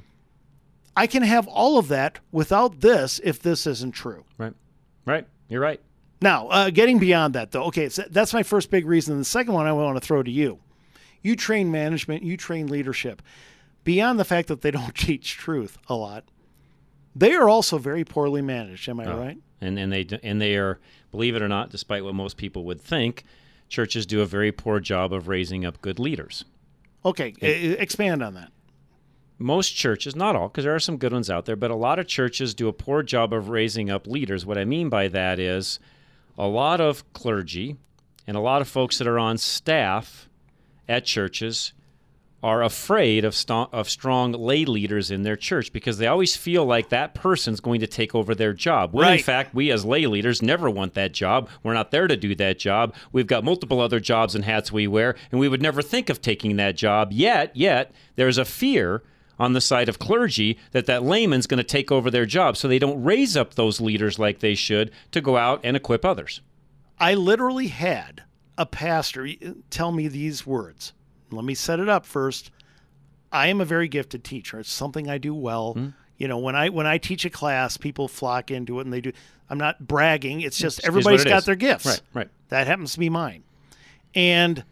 I can have all of that without this if this isn't true.
Right. Right. You're right.
Now, uh, getting beyond that, though, okay, so that's my first big reason. The second one I want to throw to you. you train management, you train leadership. Beyond the fact that they don't teach truth a lot, they are also very poorly managed. Am I oh, right?
And and they and they are, believe it or not, despite what most people would think, churches do a very poor job of raising up good leaders.
Okay, it, expand on that.
Most churches, not all, because there are some good ones out there, but a lot of churches do a poor job of raising up leaders. What I mean by that is a lot of clergy and a lot of folks that are on staff at churches are afraid of, st- of strong lay leaders in their church because they always feel like that person's going to take over their job. When,
right.
in fact, we as lay leaders never want that job. We're not there to do that job. We've got multiple other jobs and hats we wear, and we would never think of taking that job. Yet, yet, there's a fear on the side of clergy that that layman's going to take over their job, so they don't raise up those leaders like they should to go out and equip others.
I literally had a pastor tell me these words. Let me set it up first. I am a very gifted teacher. It's something I do well. Mm. You know, when I when I teach a class, people flock into it and they do. I'm not bragging. It's just everybody's got their gifts.
Right, right.
That happens to be mine. And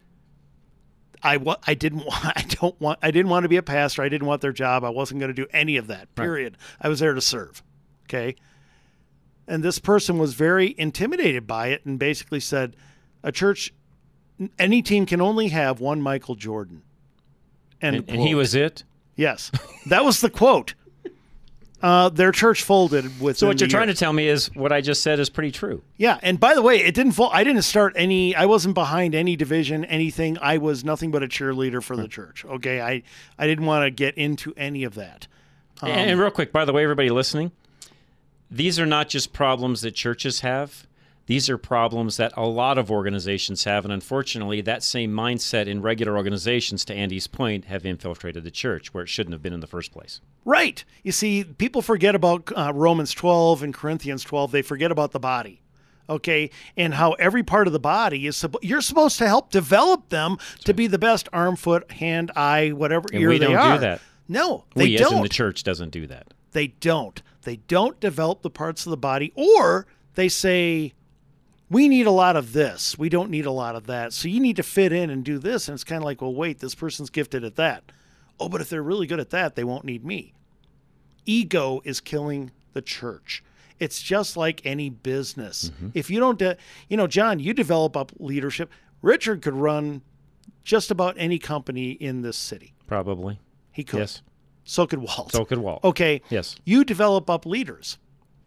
I I didn't want I don't want I didn't want to be a pastor. I didn't want their job. I wasn't going to do any of that. Period. Right. I was there to serve. Okay. And this person was very intimidated by it and basically said, a church, any team can only have one Michael Jordan.
And, and he was it?
Yes. That was the quote. Uh, their church folded with.
So what you're trying to tell me is what I just said is pretty true.
Yeah, and by the way, it didn't fall. I didn't start any. I wasn't behind any division, anything. I was nothing but a cheerleader for the church. Okay, I I didn't want to get into any of that.
Um, and, and real quick, by the way, everybody listening, these are not just problems that churches have. These are problems that a lot of organizations have, and unfortunately, that same mindset in regular organizations, to Andy's point, have infiltrated the church where it shouldn't have been in the first place.
Right. You see, people forget about uh, Romans twelve and Corinthians twelve. They forget about the body, okay, and how every part of the body is – you're supposed to help develop them That's to right. be the best arm, foot, hand, eye, whatever
and
ear
we
they
don't
are.
do that.
No,
we,
they don't.
as in the church, doesn't do that.
They don't. They don't develop the parts of the body, or they say – we need a lot of this. We don't need a lot of that. So you need to fit in and do this. And it's kind of like, well, wait, this person's gifted at that. Oh, but if they're really good at that, they won't need me. Ego is killing the church. It's just like any business. Mm-hmm. If you don't, de- you know, John, you develop up leadership. Richard could run just about any company in this city.
Probably.
He could.
Yes.
So could Walt.
So could Walt.
Okay.
Yes.
You develop up leaders.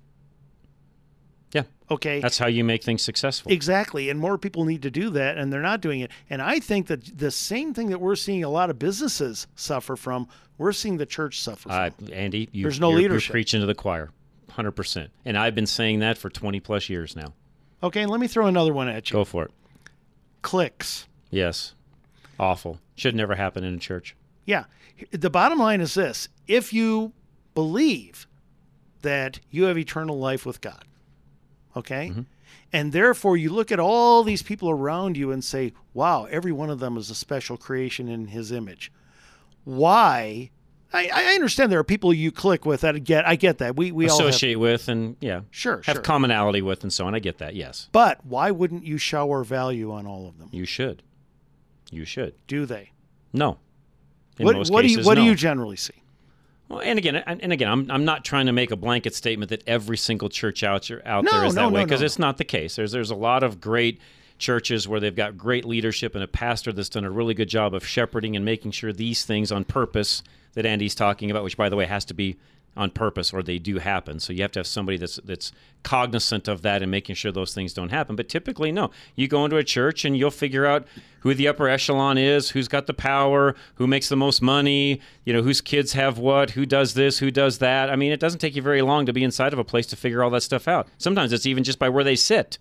Yeah.
Okay.
That's how you make things successful.
Exactly. And more people need to do that, and they're not doing it. And I think that the same thing that we're seeing a lot of businesses suffer from, we're seeing the church suffer from.
Uh, Andy, you,
There's no
you're,
leadership.
You're preaching to the choir, one hundred percent. And I've been saying that for twenty plus years now.
Okay, and let me throw another one at you.
Go for it.
Clicks.
Yes. Awful. Should never happen in a church.
Yeah. The bottom line is this. If you believe that you have eternal life with God, okay? Mm-hmm. And therefore you look at all these people around you and say, wow, every one of them is a special creation in his image. Why? I, I understand there are people you click with that get, I get that. We, we
associate
all have,
with and, yeah,
sure,
have
sure.
commonality with and so on. I get that, yes.
But why wouldn't you shower value on all of them?
You should. You should.
Do they?
No. In
what
most
what
cases,
do you, what
no.
do you generally see?
Well, and again, and again, I'm I'm not trying to make a blanket statement that every single church out out
no,
there is
no,
that way,
no,
because
no.
it's not the case. There's there's a lot of great churches where they've got great leadership and a pastor that's done a really good job of shepherding and making sure these things on purpose that Andy's talking about, which by the way has to be on purpose or they do happen. So you have to have somebody that's that's cognizant of that and making sure those things don't happen. But typically, no. You go into a church and you'll figure out who the upper echelon is, who's got the power, who makes the most money, you know, whose kids have what, who does this, who does that. I mean, it doesn't take you very long to be inside of a place to figure all that stuff out. Sometimes it's even just by where they sit.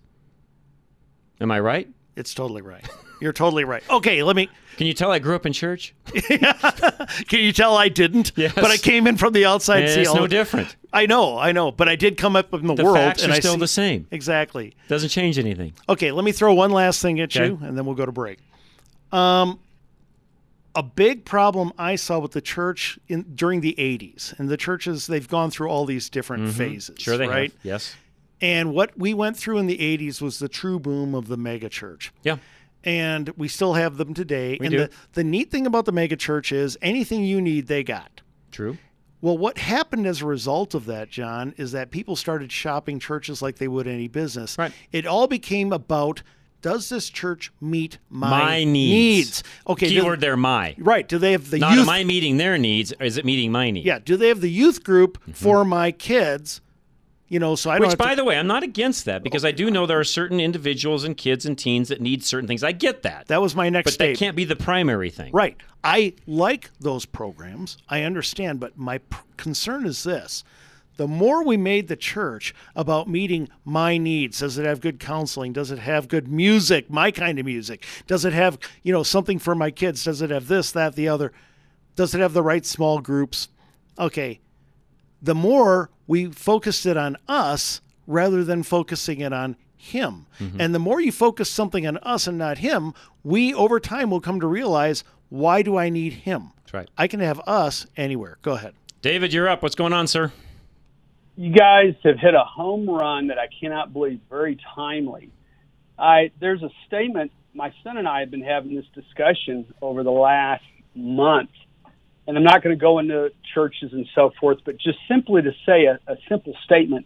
Am I right?
It's totally right. You're totally right. Okay, let me...
Can you tell I grew up in church?
Can you tell I didn't?
Yes.
But I came in from the outside.
It's
see,
no different.
I know, I know. But I did come up in the,
the
world.
Facts
and
are
I
still
see,
the same.
Exactly.
Doesn't change anything.
Okay, let me throw one last thing at
okay.
you, and then we'll go to break. Um, a big problem I saw with the church in during the eighties, and the churches, they've gone through all these different
mm-hmm.
phases.
Sure they
right?
have, yes.
And what we went through in the eighties was the true boom of the mega church.
Yeah.
and we still have them today.
We
and
do.
The, the neat thing about the mega church is anything you need, they got.
True.
Well, what happened as a result of that, John, is that people started shopping churches like they would any business.
Right.
It all became about, does this church meet my,
My needs.
needs? Okay.
Keyword
do,
there, my.
Right. Do they have the
Not
youth?
am I meeting their needs, or is it meeting my needs?
Yeah. Do they have the youth group
Mm-hmm.
for my kids? You know, so I don't
Which,
have
by
to,
the way, I'm not against that because I do know there are certain individuals and kids and teens that need certain things. I get that.
That was my next
But
statement.
that can't be the primary thing.
Right. I like those programs. I understand, but my p- concern is this. The more we made the church about meeting my needs, does it have good counseling? Does it have good music, my kind of music? Does it have, you know, something for my kids? Does it have this, that, the other? Does it have the right small groups? Okay. The more we focused it on us rather than focusing it on him.
Mm-hmm.
And the more you focus something on us and not him, we over time will come to realize, why do I need him?
That's right.
I can have us anywhere. Go ahead.
David, you're up. What's going on, sir?
You guys have hit a home run that I cannot believe, very timely. I There's a statement, my son and I have been having this discussion over the last month, and I'm not going to go into churches and so forth, but just simply to say a, a simple statement.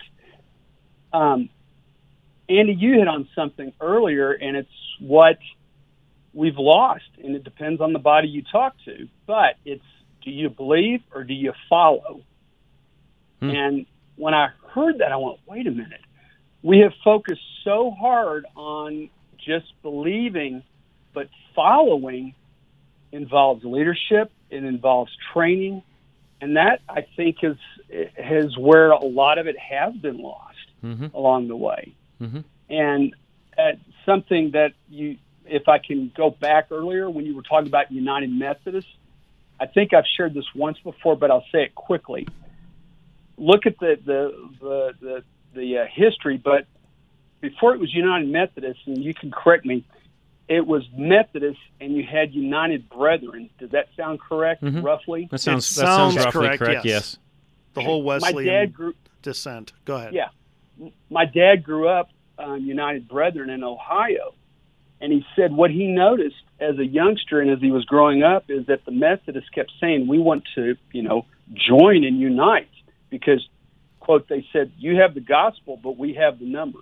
Um, Andy, you hit on something earlier, and it's what we've lost, and it depends on the body you talk to. But it's, do you believe or do you follow? Hmm. And when I heard that, I went, wait a minute. We have focused so hard on just believing, but following involves leadership. It involves training. And that, I think, is, is where a lot of it has been lost mm-hmm. along the way. Mm-hmm. And uh, something that you, if I can go back earlier when you were talking about United Methodist, I think I've shared this once before, but I'll say it quickly. Look at the the the the, the uh, history, but before it was United Methodist, and you can correct me, it was Methodist, and you had United Brethren. Does that sound correct, mm-hmm. roughly?
That sounds
it
that sounds,
sounds
roughly
correct.
correct
Yes.
yes.
The whole Wesleyan
my dad grew,
descent. Go ahead.
Yeah, my dad grew up um, United Brethren in Ohio, and he said what he noticed as a youngster and as he was growing up is that the Methodists kept saying, "We want to, you know, join and unite." Because, quote, they said, you have the gospel, but we have the numbers.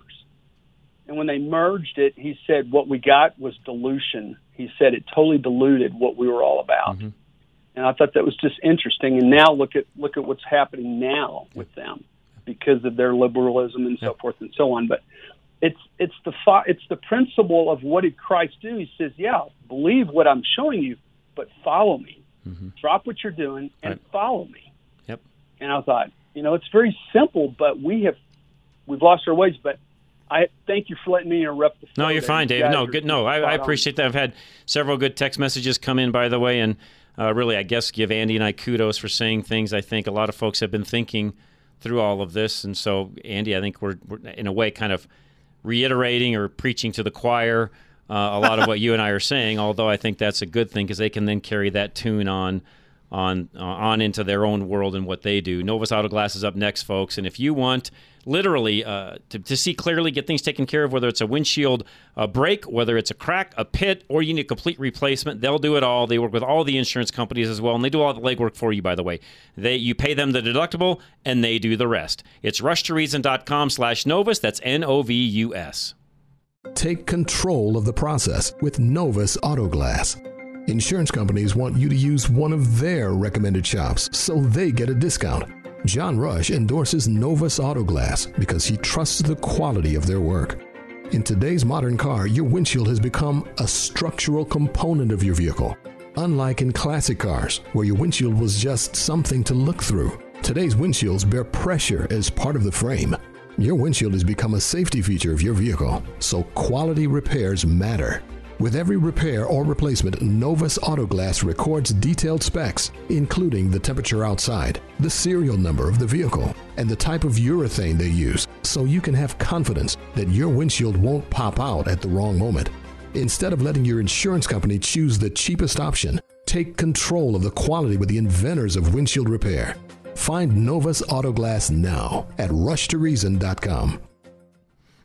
And when they merged it, he said what we got was dilution. He said it totally diluted what we were all about. Mm-hmm. And I thought that was just interesting. And now look at look at what's happening now with them because of their liberalism and so yeah. forth and so on. But it's it's the it's the principle of what did Christ do? He says, yeah, believe what I'm showing you, but follow me. Mm-hmm. Drop what you're doing and right. follow me.
Yep.
And I thought, you know, it's very simple, but we have we've lost our ways. But I thank you for letting me interrupt the flow.
No, you're fine, David. No, good. No, I, I appreciate that. I've had several good text messages come in, by the way, and uh, really, I guess, give Andy and I kudos for saying things. I think a lot of folks have been thinking through all of this, and so, Andy, I think we're, we're in a way kind of reiterating or preaching to the choir uh, a lot of what you and I are saying. Although I think that's a good thing because they can then carry that tune on. on uh, on into their own world and what they do. Novus Auto Glass is up next, folks. And if you want literally uh, to, to see clearly, get things taken care of, whether it's a windshield uh, break, whether it's a crack, a pit, or you need a complete replacement, they'll do it all. They work with all the insurance companies as well, and they do all the legwork for you, by the way. They You pay them the deductible, and they do the rest. It's rushtoreason.com slash Novus. That's N O V U S.
Take control of the process with Novus Auto Glass. Insurance companies want you to use one of their recommended shops so they get a discount. John Rush endorses Novus Auto Glass because he trusts the quality of their work. In today's modern car, your windshield has become a structural component of your vehicle. Unlike in classic cars, where your windshield was just something to look through, today's windshields bear pressure as part of the frame. Your windshield has become a safety feature of your vehicle, so quality repairs matter. With every repair or replacement, Novus Auto Glass records detailed specs, including the temperature outside, the serial number of the vehicle, and the type of urethane they use, so you can have confidence that your windshield won't pop out at the wrong moment. Instead of letting your insurance company choose the cheapest option, take control of the quality with the inventors of windshield repair. Find Novus Auto Glass now at rush to reason dot com.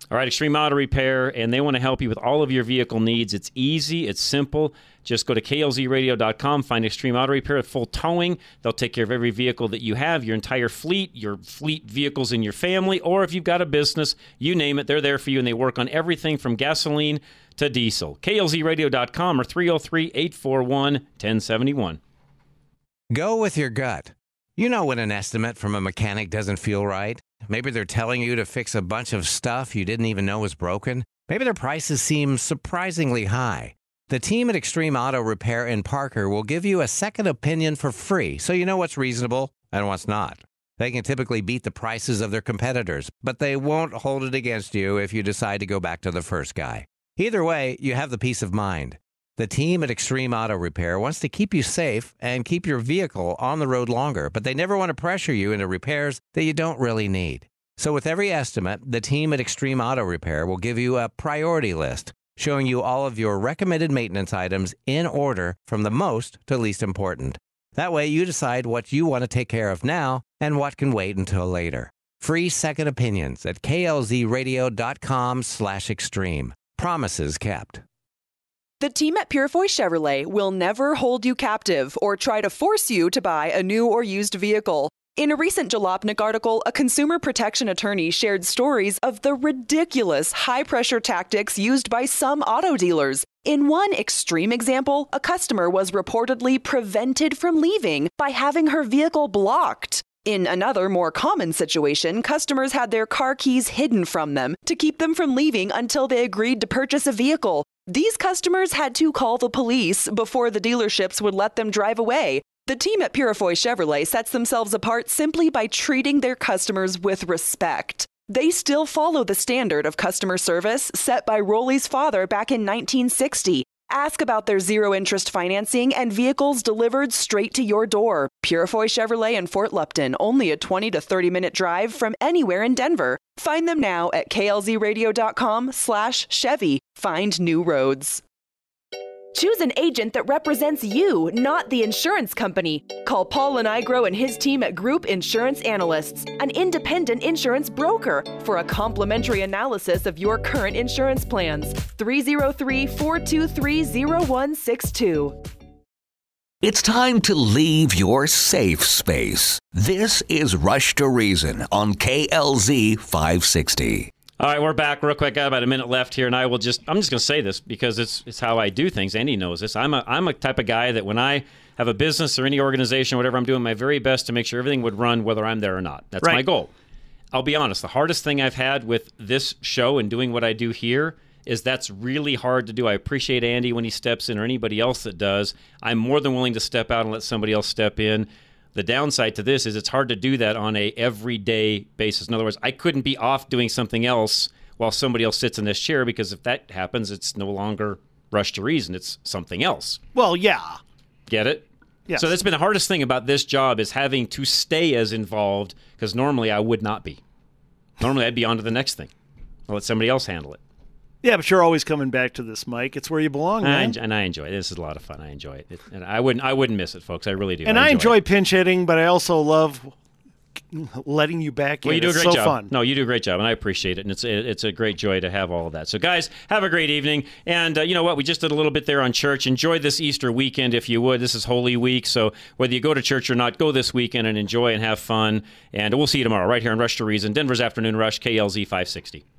All right, Extreme Auto Repair, and they want to help you with all of your vehicle needs. It's easy. It's simple. Just go to K L Z radio dot com, find Extreme Auto Repair at full towing. They'll take care of every vehicle that you have, your entire fleet, your fleet vehicles in your family, or if you've got a business, you name it, they're there for you, and they work on everything from gasoline to diesel. K L Z radio dot com or three oh three, eight four one, one oh seven one.
Go with your gut. You know when an estimate from a mechanic doesn't feel right. Maybe they're telling you to fix a bunch of stuff you didn't even know was broken. Maybe their prices seem surprisingly high. The team at Extreme Auto Repair in Parker will give you a second opinion for free, so you know what's reasonable and what's not. They can typically beat the prices of their competitors, but they won't hold it against you if you decide to go back to the first guy. Either way, you have the peace of mind. The team at Extreme Auto Repair wants to keep you safe and keep your vehicle on the road longer, but they never want to pressure you into repairs that you don't really need. So with every estimate, the team at Extreme Auto Repair will give you a priority list, showing you all of your recommended maintenance items in order from the most to least important. That way you decide what you want to take care of now and what can wait until later. Free second opinions at K L Z radio dot com slash extreme. Promises kept.
The team at Purifoy Chevrolet will never hold you captive or try to force you to buy a new or used vehicle. In a recent Jalopnik article, a consumer protection attorney shared stories of the ridiculous high-pressure tactics used by some auto dealers. In one extreme example, a customer was reportedly prevented from leaving by having her vehicle blocked. In another, more common situation, customers had their car keys hidden from them to keep them from leaving until they agreed to purchase a vehicle. These customers had to call the police before the dealerships would let them drive away. The team at Purifoy Chevrolet sets themselves apart simply by treating their customers with respect. They still follow the standard of customer service set by Rolly's father back in nineteen sixty. Ask about their zero-interest financing and vehicles delivered straight to your door. Purifoy Chevrolet in Fort Lupton, only a twenty to thirty minute drive from anywhere in Denver. Find them now at K L Z radio dot com slash Chevy. Find new roads. Choose an agent that represents you, not the insurance company. Call Paul Lenigro and his team at Group Insurance Analysts, an independent insurance broker, for a complimentary analysis of your current insurance plans. three oh three, four two three, oh one six two.
It's time to leave your safe space. This is Rush to Reason on K L Z five sixty.
All right, we're back real quick. I got about a minute left here, and I will just, I'm just going to say this because it's it's how I do things. Andy knows this. I'm a I'm a type of guy that when I have a business or any organization or whatever, I'm doing my very best to make sure everything would run whether I'm there or not. That's
Right.
my goal. I'll be honest, the hardest thing I've had with this show and doing what I do here is that's really hard to do. I appreciate Andy when he steps in or anybody else that does. I'm more than willing to step out and let somebody else step in. The downside to this is it's hard to do that on a everyday basis. In other words, I couldn't be off doing something else while somebody else sits in this chair, because if that happens, it's no longer Rush to Reason. It's something else.
Well, yeah.
Get it?
Yes.
So that's been the hardest thing about this job is having to stay as involved, because normally I would not be. Normally I'd be on to the next thing. I'll let somebody else handle it.
Yeah, but you're always coming back to this, Mike. It's where you belong,
I
man.
en- and I enjoy it. This is a lot of fun. I enjoy it. it and I wouldn't I wouldn't miss it, folks. I really do.
And I enjoy,
it.
pinch hitting, but I also love letting you back
Well,
in.
you do a
It's
great
so
job.
fun.
No, you do a great job, and I appreciate it. And it's it's a great joy to have all of that. So, guys, have a great evening. And uh, you know what? We just did a little bit there on church. Enjoy this Easter weekend if you would. This is Holy Week, so whether you go to church or not, go this weekend and enjoy and have fun. And we'll see you tomorrow right here on Rush to Reason, Denver's Afternoon Rush, K L Z five sixty.